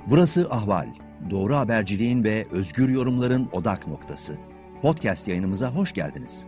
Burası Ahval. Doğru haberciliğin ve özgür yorumların odak noktası. Podcast yayınımıza hoş geldiniz.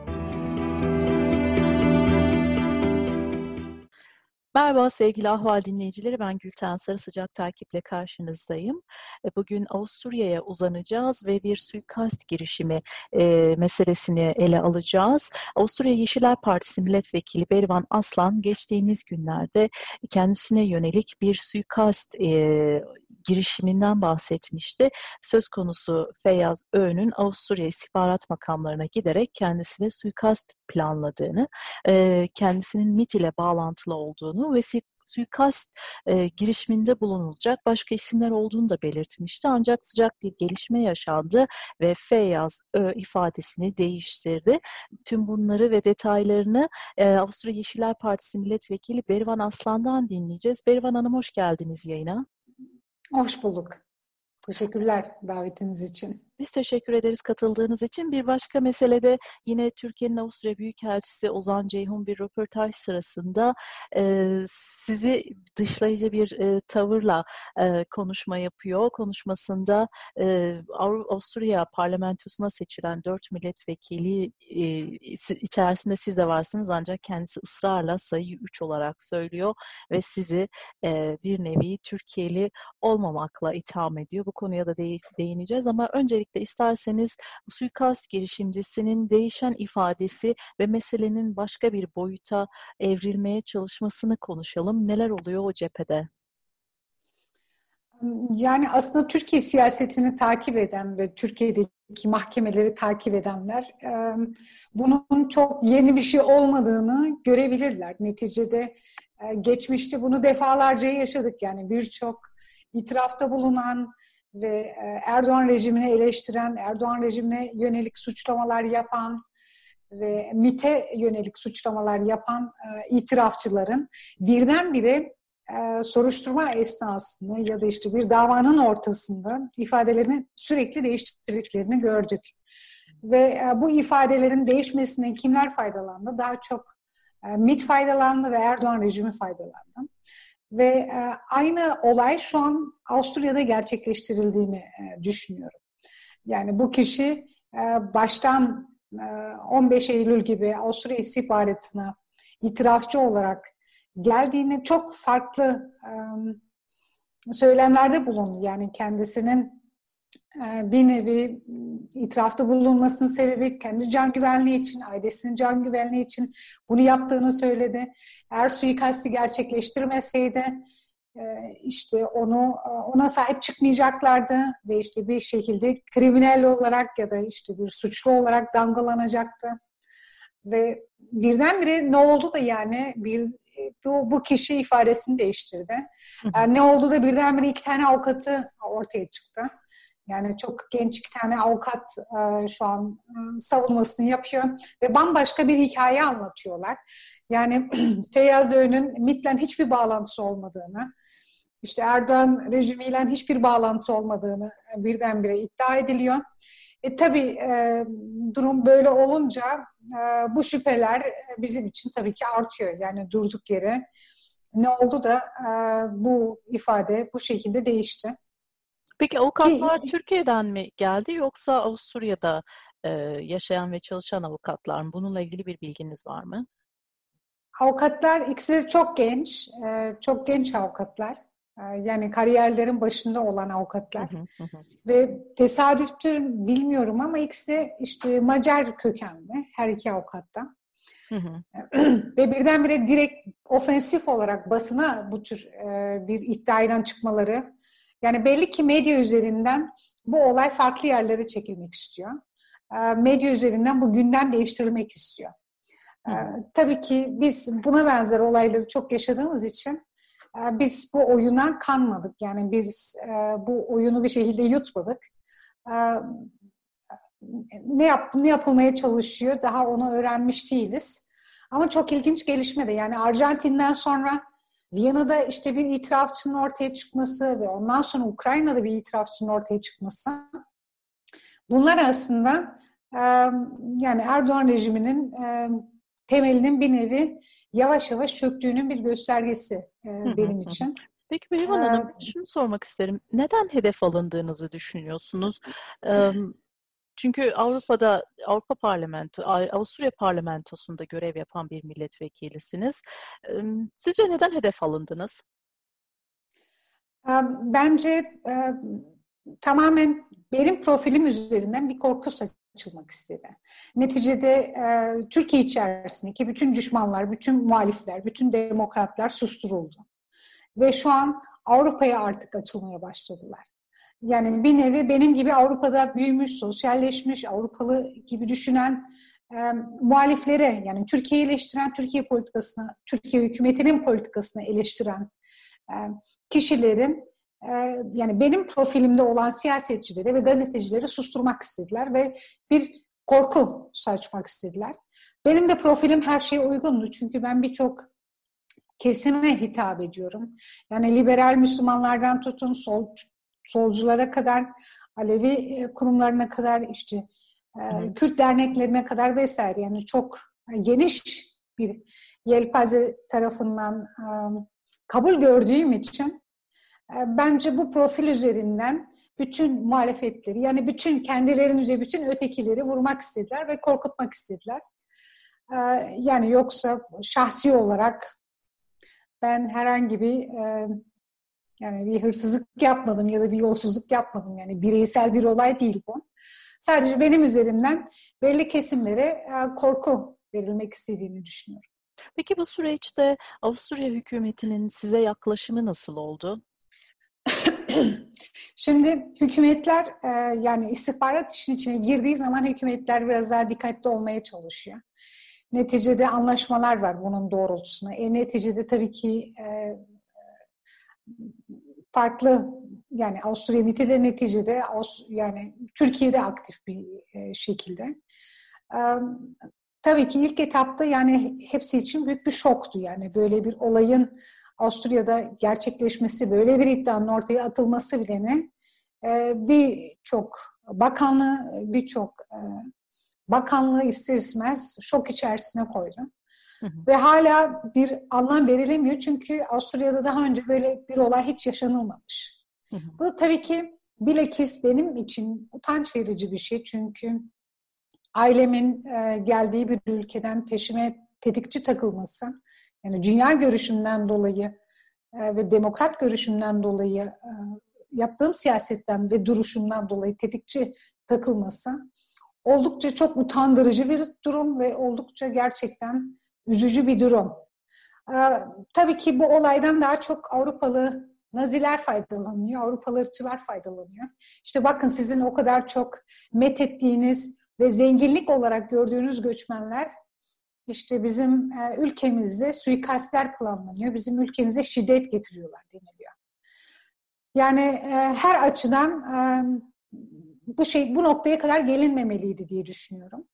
Merhaba sevgili Ahval dinleyicileri, ben Gülten Sarı, sıcak takiple karşınızdayım. Bugün Avusturya'ya uzanacağız ve bir suikast girişimi meselesini ele alacağız. Avusturya Yeşiller Partisi Milletvekili Berivan Aslan geçtiğimiz günlerde kendisine yönelik bir suikast girişiminden bahsetmişti. Söz konusu Feyyaz Öğün'ün Avusturya istihbarat makamlarına giderek kendisine suikast planladığını, kendisinin MİT ile bağlantılı olduğunu ve suikast girişiminde bulunulacak başka isimler olduğunu da belirtmişti. Ancak sıcak bir gelişme yaşandı ve Feyyaz Ö ifadesini değiştirdi. Tüm bunları ve detaylarını Avusturya Yeşiller Partisi Milletvekili Berivan Aslan'dan dinleyeceğiz. Berivan Hanım, hoş geldiniz yayına. Hoş bulduk. Teşekkürler davetiniz için. Biz teşekkür ederiz katıldığınız için. Bir başka meselede yine Türkiye'nin Avusturya Büyükelçisi Ozan Ceyhun bir röportaj sırasında sizi dışlayıcı bir tavırla konuşma yapıyor. Konuşmasında Avusturya parlamentosuna seçilen 4 milletvekili içerisinde siz de varsınız, ancak kendisi ısrarla sayıyı 3 olarak söylüyor ve sizi bir nevi Türkiye'li olmamakla itham ediyor. Bu konuya da değineceğiz ama öncelikle isterseniz suikast girişimcisinin değişen ifadesi ve meselenin başka bir boyuta evrilmeye çalışmasını konuşalım. Neler oluyor o cephede? Yani aslında Türkiye siyasetini takip eden ve Türkiye'deki mahkemeleri takip edenler bunun çok yeni bir şey olmadığını görebilirler. Neticede geçmişte bunu defalarca yaşadık. Yani birçok itirafta bulunan ve Erdoğan rejimini eleştiren, Erdoğan rejimine yönelik suçlamalar yapan ve MİT'e yönelik suçlamalar yapan itirafçıların birdenbire soruşturma esnasında ya da işte bir davanın ortasında ifadelerini sürekli değiştirdiklerini gördük. Ve bu ifadelerin değişmesinden kimler faydalandı? Daha çok MİT faydalandı ve Erdoğan rejimi faydalandı. Ve aynı olay şu an Avusturya'da gerçekleştirildiğini düşünüyorum. Yani bu kişi baştan 15 Eylül gibi Avusturya istihbaratına itirafçı olarak geldiğini çok farklı söylemlerde bulundu. Yani kendisinin bir nevi itirafta bulunmasının sebebi kendi can güvenliği için, ailesinin can güvenliği için bunu yaptığını söyledi. Eğer suikasti gerçekleştirmeseydi işte ona sahip çıkmayacaklardı ve işte bir şekilde kriminal olarak ya da işte bir suçlu olarak damgalanacaktı. Ve birdenbire ne oldu da yani bu kişi ifadesini değiştirdi. Yani ne oldu da birdenbire 2 tane avukatı ortaya çıktı. Yani çok genç 2 tane avukat şu an savunmasını yapıyor ve bambaşka bir hikaye anlatıyorlar. Yani Feyyaz Öğün'ün MİT'le hiçbir bağlantısı olmadığını, işte Erdoğan rejimiyle hiçbir bağlantısı olmadığını birdenbire iddia ediliyor. Tabii durum böyle olunca bu şüpheler bizim için tabii ki artıyor. Yani durduk yere ne oldu da bu ifade bu şekilde değişti. Peki avukatlar Türkiye'den mi geldi yoksa Avusturya'da yaşayan ve çalışan avukatlar mı? Bununla ilgili bir bilginiz var mı? Avukatlar ikisi de çok genç avukatlar. Yani kariyerlerin başında olan avukatlar. Ve tesadüftür bilmiyorum ama ikisi de işte Macar kökenli her iki avukattan. Ve birdenbire direkt ofensif olarak basına bu tür bir iddiayla çıkmaları. Yani belli ki medya üzerinden bu olay farklı yerlere çekilmek istiyor. Medya üzerinden bu gündem değiştirilmek istiyor. Tabii ki biz buna benzer olayları çok yaşadığımız için biz bu oyuna kanmadık. Yani biz bu oyunu bir şekilde yutmadık. Ne yapılmaya çalışıyor daha onu öğrenmiş değiliz. Ama çok ilginç gelişme de. Yani Arjantin'den sonra Viyana'da işte bir itirafçının ortaya çıkması ve ondan sonra Ukrayna'da bir itirafçının ortaya çıkması. Bunlar aslında yani Erdoğan rejiminin temelinin bir nevi yavaş yavaş çöktüğünün bir göstergesi benim için. Peki Berivan Hanım, şunu sormak isterim. Neden hedef alındığınızı düşünüyorsunuz? Çünkü Avusturya Parlamentosu'nda görev yapan bir milletvekilisiniz. Sizce neden hedef alındınız? Bence tamamen benim profilim üzerinden bir korku saçılmak istedi. Neticede Türkiye içerisindeki bütün düşmanlar, bütün muhalifler, bütün demokratlar susturuldu. Ve şu an Avrupa'ya artık açılmaya başladılar. Yani bir nevi benim gibi Avrupa'da büyümüş, sosyalleşmiş, Avrupalı gibi düşünen muhaliflere, yani Türkiye'yi eleştiren, Türkiye politikasını, Türkiye hükümetinin politikasını eleştiren kişilerin, yani benim profilimde olan siyasetçileri ve gazetecileri susturmak istediler ve bir korku saçmak istediler. Benim de profilim her şeye uygundu çünkü ben birçok kesime hitap ediyorum. Yani liberal Müslümanlardan tutun solculara kadar, Alevi kurumlarına kadar, işte Kürt derneklerine kadar vesaire. Yani çok geniş bir yelpaze tarafından kabul gördüğüm için bence bu profil üzerinden bütün muhalefetleri, yani bütün kendilerince bütün ötekileri vurmak istediler ve korkutmak istediler. Yani yoksa şahsi olarak ben herhangi bir yani bir hırsızlık yapmadım ya da bir yolsuzluk yapmadım. Yani bireysel bir olay değil bu. Sadece benim üzerimden belli kesimlere korku verilmek istediğini düşünüyorum. Peki bu süreçte Avusturya hükümetinin size yaklaşımı nasıl oldu? Şimdi hükümetler yani istihbarat işin içine girdiği zaman hükümetler biraz daha dikkatli olmaya çalışıyor. Neticede anlaşmalar var bunun doğrultusunda. Neticede tabii ki farklı, yani Avusturya MİT'i de neticede yani Türkiye'de aktif bir şekilde. Tabii ki ilk etapta yani hepsi için büyük bir şoktu. Yani böyle bir olayın Avusturya'da gerçekleşmesi, böyle bir iddianın ortaya atılması bile ne? Birçok bakanlığı ister istemez şok içerisine koydu. Ve hala bir anlam verilemiyor çünkü Avusturya'da daha önce böyle bir olay hiç yaşanılmamış. Bu tabii ki bilakis benim için utanç verici bir şey çünkü ailemin geldiği bir ülkeden peşime tetikçi takılması, yani dünya görüşümden dolayı ve demokrat görüşümden dolayı yaptığım siyasetten ve duruşumdan dolayı tetikçi takılması oldukça çok utandırıcı bir durum ve oldukça gerçekten üzücü bir durum. Tabii ki bu olaydan daha çok Avrupalı Naziler faydalanıyor, Avrupalı ırkçılar faydalanıyor. İşte bakın sizin o kadar çok methettiğiniz ve zenginlik olarak gördüğünüz göçmenler işte bizim ülkemizde suikastler planlanıyor, bizim ülkemize şiddet getiriyorlar deniliyor. Yani her açıdan bu noktaya kadar gelinmemeliydi diye düşünüyorum.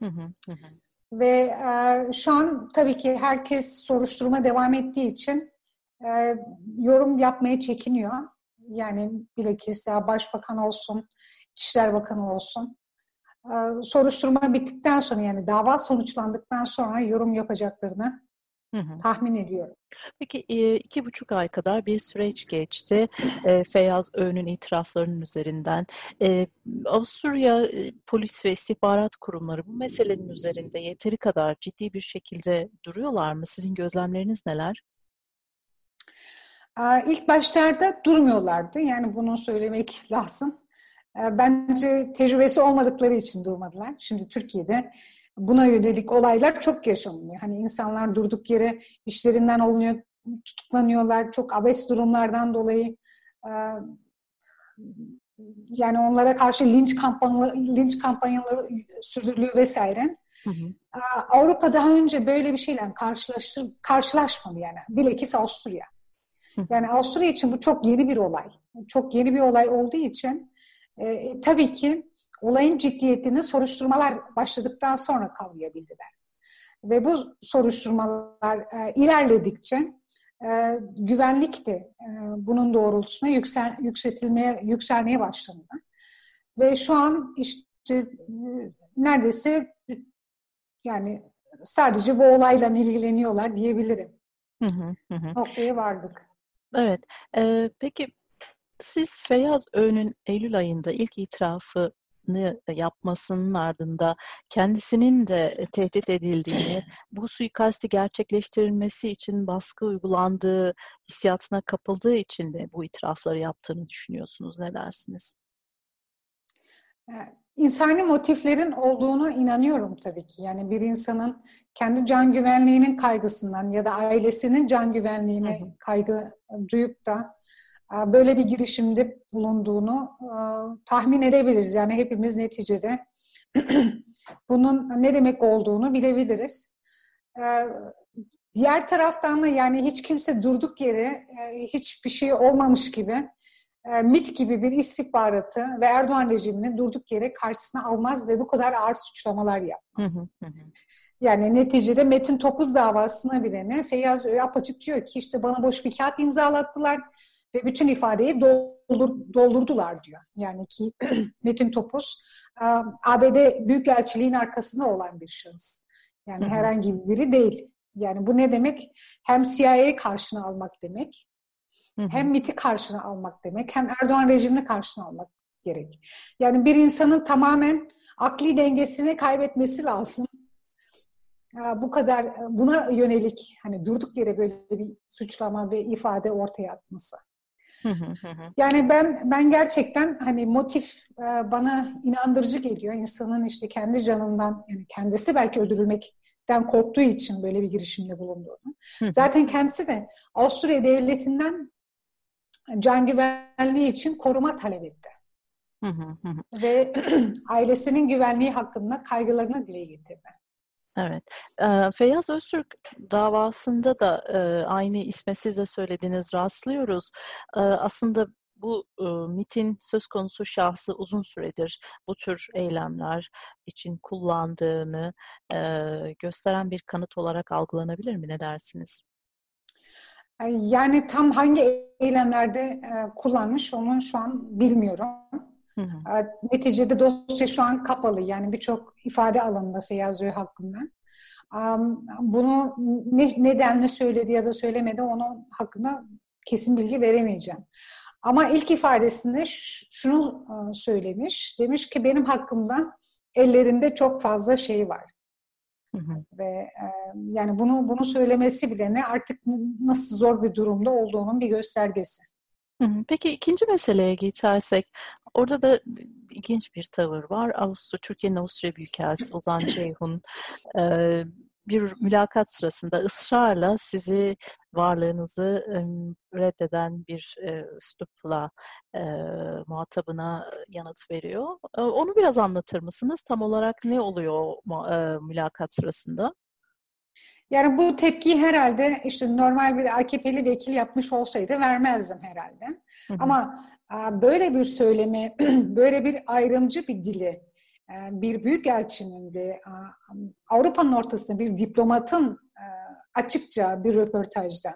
Ve şu an tabii ki herkes soruşturma devam ettiği için yorum yapmaya çekiniyor. Yani bilakis Başbakan olsun, İçişler Bakanı olsun. Soruşturma bittikten sonra, yani dava sonuçlandıktan sonra yorum yapacaklarını tahmin ediyorum. Peki 2,5 ay kadar bir süreç geçti. Feyyaz Öğün'ün itiraflarının üzerinden. Avusturya polis ve istihbarat kurumları bu meselenin üzerinde yeteri kadar ciddi bir şekilde duruyorlar mı? Sizin gözlemleriniz neler? İlk başlarda durmuyorlardı. Yani bunu söylemek lazım. Bence tecrübesi olmadıkları için durmadılar. Şimdi Türkiye'de buna yönelik olaylar çok yaşanıyor. Hani insanlar durduk yere işlerinden olunuyor, tutuklanıyorlar. Çok abes durumlardan dolayı yani onlara karşı linç kampanyaları sürdürülüyor vesaire. Avrupa daha önce böyle bir şeyle karşılaşmadı yani. Bilakis Avusturya. Yani Avusturya için bu çok yeni bir olay. Çok yeni bir olay olduğu için tabii ki olayın ciddiyetini soruşturmalar başladıktan sonra kavrayabildiler. Ve bu soruşturmalar ilerledikçe güvenlik de bunun doğrultusuna yükselmeye başlandı. Ve şu an işte neredeyse yani sadece bu olayla ilgileniyorlar diyebilirim. Noktaya vardık. Evet. Peki siz Feyyaz Öğün'ün Eylül ayında ilk itirafını yapmasının ardında kendisinin de tehdit edildiğini, bu suikasti gerçekleştirilmesi için baskı uygulandığı hissiyatına kapıldığı için de bu itirafları yaptığını düşünüyorsunuz. Ne dersiniz? İnsani motiflerin olduğuna inanıyorum tabii ki. Yani bir insanın kendi can güvenliğinin kaygısından ya da ailesinin can güvenliğine kaygı duyup da böyle bir girişimde bulunduğunu tahmin edebiliriz. Yani hepimiz neticede bunun ne demek olduğunu bilebiliriz. Diğer taraftan da yani hiç kimse durduk yere hiçbir şey olmamış gibi MİT gibi bir istihbaratı ve Erdoğan rejimini durduk yere karşısına almaz ve bu kadar ağır suçlamalar yapmaz. Yani neticede Metin Topuz davasına bile Feyyaz Öğü apaçık diyor ki işte bana boş bir kağıt imzalattılar ve bütün ifadeyi doldurdular diyor. Yani ki Metin Topuz ABD Büyükelçiliğin arkasında olan bir şahıs. Yani herhangi biri değil. Yani bu ne demek? Hem CIA'yı karşına almak demek, hem MİT'i karşına almak demek, hem Erdoğan rejimini karşına almak gerek. Yani bir insanın tamamen akli dengesini kaybetmesi lazım. Bu kadar buna yönelik hani durduk yere böyle bir suçlama ve ifade ortaya atması. Yani ben gerçekten hani motif bana inandırıcı geliyor. İnsanın işte kendi canından yani kendisi belki öldürülmekten korktuğu için böyle bir girişimde bulunduğunu. Zaten kendisi de Avusturya Devleti'nden can güvenliği için koruma talep etti. Ve ailesinin güvenliği hakkında kaygılarını dile getirdi. Evet. Feyyaz Öztürk davasında da aynı isme siz de söylediğiniz rastlıyoruz. Aslında bu MİT'in söz konusu şahsı uzun süredir bu tür eylemler için kullandığını gösteren bir kanıt olarak algılanabilir mi? Ne dersiniz? Yani tam hangi eylemlerde kullanmış onu şu an bilmiyorum. Neticede dosya şu an kapalı. Yani birçok ifade alanında Feyyaz Öğü hakkında. Bunu nedenle söyledi ya da söylemedi onun hakkında kesin bilgi veremeyeceğim. Ama ilk ifadesinde şunu söylemiş. Demiş ki benim hakkımda ellerinde çok fazla şey var. Ve yani bunu söylemesi bile ne artık nasıl zor bir durumda olduğunun bir göstergesi. Peki ikinci meseleye geçersek, orada da ilginç bir tavır var. Türkiye'nin Avusturya Büyükelçisi Ozan Ceyhun bir mülakat sırasında ısrarla sizi, varlığınızı reddeden bir üslupla muhatabına yanıt veriyor. Onu biraz anlatır mısınız? Tam olarak ne oluyor mülakat sırasında? Yani bu tepkiyi herhalde işte normal bir AKP'li vekil yapmış olsaydı vermezdim herhalde. Ama böyle bir söylemi, böyle bir ayrımcı bir dili bir büyükelçinin ve Avrupa'nın ortasında bir diplomatın açıkça bir röportajda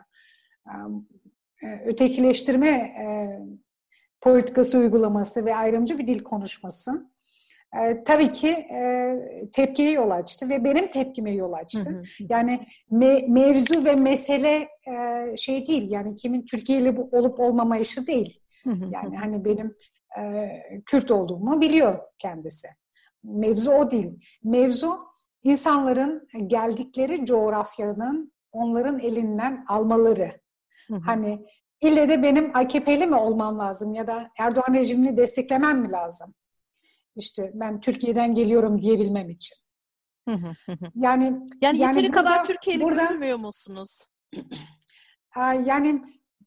ötekileştirme politikası uygulaması ve ayrımcı bir dil konuşması tabii ki tepkiye yol açtı ve benim tepkime yol açtı. Yani mevzu ve mesele şey değil, yani kimin Türkiye'li olup olmama işi değil. Yani hani benim Kürt olduğumu biliyor kendisi. Mevzu o değil. Mevzu insanların geldikleri coğrafyanın onların elinden almaları. Hani ille de benim AKP'li mi olmam lazım ya da Erdoğan rejimini desteklemem mi lazım? İşte ben Türkiye'den geliyorum diyebilmem için. Yani yeteri kadar Türkiye'li görmüyor musunuz? Yani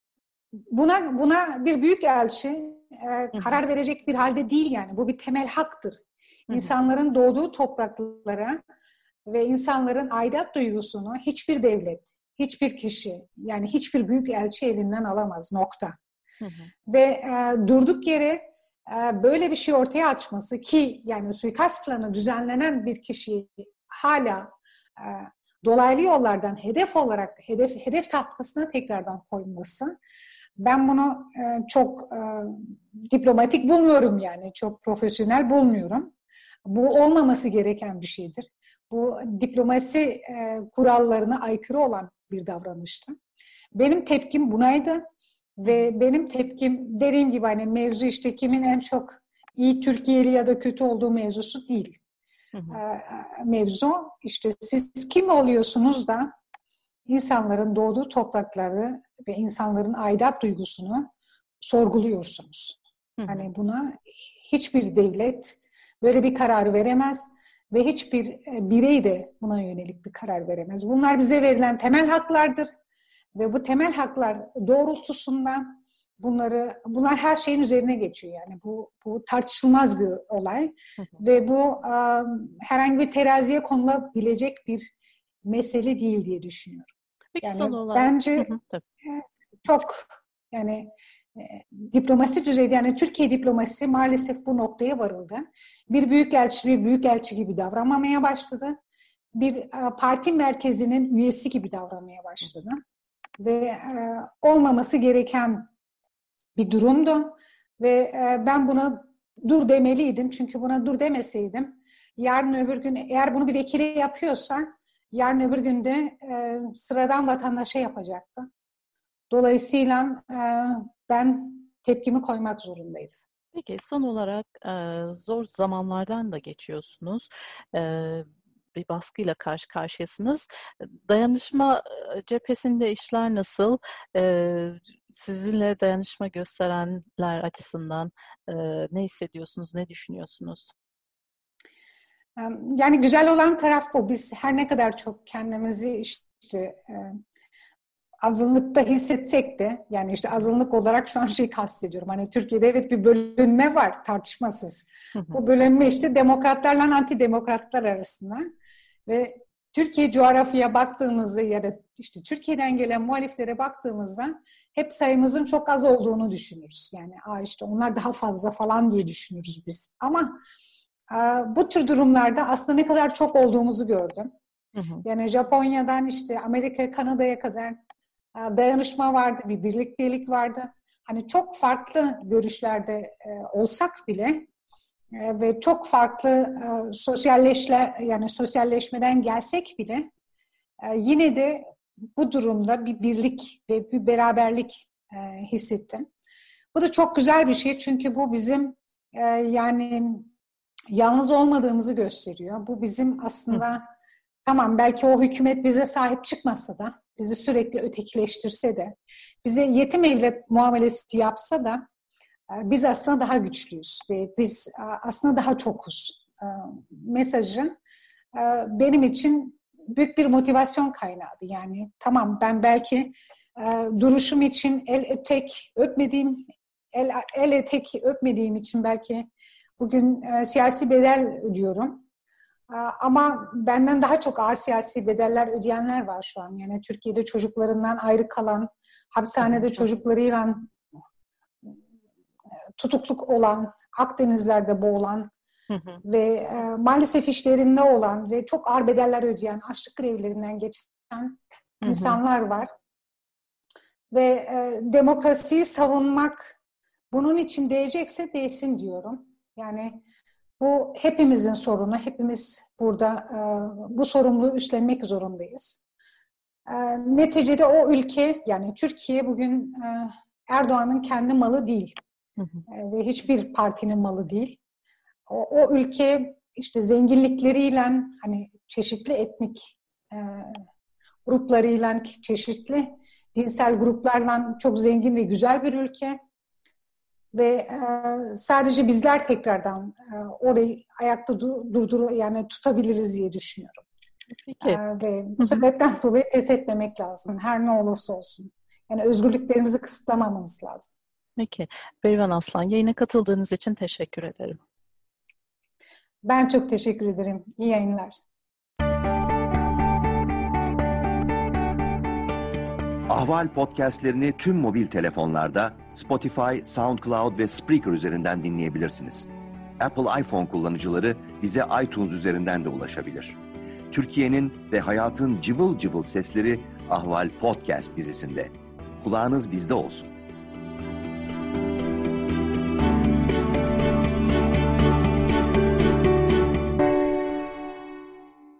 buna bir büyükelçi karar verecek bir halde değil yani. Bu bir temel haktır. İnsanların doğduğu topraklara ve insanların aidat duygusunu hiçbir devlet, hiçbir kişi, yani hiçbir büyükelçi elinden alamaz. Nokta. Ve durduk yere böyle bir şey ortaya açması ki yani suikast planı düzenlenen bir kişiyi hala dolaylı yollardan hedef olarak hedef tahtasına tekrardan koyması, ben bunu çok diplomatik bulmuyorum, yani çok profesyonel bulmuyorum. Bu olmaması gereken bir şeydir. Bu diplomasi kurallarına aykırı olan bir davranıştı. Benim tepkim bunaydı. Ve benim tepkim dediğim gibi hani mevzu işte kimin en çok iyi Türkiye'li ya da kötü olduğu mevzusu değil. Mevzu işte siz kim oluyorsunuz da insanların doğduğu toprakları ve insanların aidat duygusunu sorguluyorsunuz. Hani buna hiçbir devlet böyle bir karar veremez ve hiçbir birey de buna yönelik bir karar veremez. Bunlar bize verilen temel haklardır ve bu temel haklar doğrultusunda bunlar her şeyin üzerine geçiyor. Yani bu tartışılmaz bir olay ve bu herhangi bir teraziye konulabilecek bir mesele değil diye düşünüyorum. Peki yani son olarak bence çok yani diplomasi düzeyde yani Türkiye diplomasisi maalesef bu noktaya varıldı. Bir büyükelçi gibi davranmamaya başladı. Bir parti merkezinin üyesi gibi davranmaya başladı. Ve olmaması gereken bir durumdu. Ve ben buna dur demeliydim. Çünkü buna dur demeseydim yarın öbür gün eğer bunu bir vekili yapıyorsa yarın öbür gün de sıradan vatandaşa yapacaktı. Dolayısıyla ben tepkimi koymak zorundaydım. Peki son olarak zor zamanlardan da geçiyorsunuz. Bir baskıyla karşı karşıyasınız. Dayanışma cephesinde işler nasıl? Sizinle dayanışma gösterenler açısından ne hissediyorsunuz, ne düşünüyorsunuz? Yani güzel olan taraf bu. Biz her ne kadar çok kendimizi işte azınlıkta hissetsek de yani işte azınlık olarak şu an kastediyorum. Hani Türkiye'de evet bir bölünme var tartışmasız. Bu bölünme işte demokratlarla antidemokratlar arasında ve Türkiye coğrafyaya baktığımızda ya da işte Türkiye'den gelen muhaliflere baktığımızda hep sayımızın çok az olduğunu düşünürüz. Yani işte onlar daha fazla falan diye düşünürüz biz. Ama bu tür durumlarda aslında ne kadar çok olduğumuzu gördüm. Yani Japonya'dan işte Amerika, Kanada'ya kadar dayanışma vardı, bir birliktelik vardı. Hani çok farklı görüşlerde olsak bile ve çok farklı sosyalleşmeden gelsek bile yine de bu durumda bir birlik ve bir beraberlik hissettim. Bu da çok güzel bir şey çünkü bu bizim yani yalnız olmadığımızı gösteriyor. Bu bizim aslında tamam belki o hükümet bize sahip çıkmasa da bizi sürekli ötekileştirse de, bize yetim evlat muamelesi yapsa da biz aslında daha güçlüyüz ve biz aslında daha çokuz mesajı benim için büyük bir motivasyon kaynağıydı. Yani tamam ben belki duruşum için el etek öpmediğim için belki bugün siyasi bedel ödüyorum. Ama benden daha çok ağır siyasi bedeller ödeyenler var şu an. Yani Türkiye'de çocuklarından ayrı kalan, hapishanede çocuklarıyla tutukluk olan, Akdenizler'de boğulan ve maalesef işlerinde olan ve çok ağır bedeller ödeyen, açlık grevlerinden geçen insanlar var. Ve demokrasiyi savunmak bunun için değecekse değsin diyorum. Yani bu hepimizin sorunu. Hepimiz burada bu sorumluluğu üstlenmek zorundayız. Neticede o ülke yani Türkiye bugün Erdoğan'ın kendi malı değil. Ve hiçbir partinin malı değil. O ülke işte zenginlikleriyle hani çeşitli etnik gruplarıyla, çeşitli dinsel gruplarla çok zengin ve güzel bir ülke. Ve sadece bizler tekrardan orayı ayakta yani tutabiliriz diye düşünüyorum. Peki. Ve bu sebepten dolayı pes etmemek lazım. Her ne olursa olsun. Yani özgürlüklerimizi kısıtlamamamız lazım. Peki. Berivan Aslan, yayına katıldığınız için teşekkür ederim. Ben çok teşekkür ederim. İyi yayınlar. Ahval podcastlerini tüm mobil telefonlarda Spotify, SoundCloud ve Spreaker üzerinden dinleyebilirsiniz. Apple iPhone kullanıcıları bize iTunes üzerinden de ulaşabilir. Türkiye'nin ve hayatın cıvıl cıvıl sesleri Ahval Podcast dizisinde. Kulağınız bizde olsun.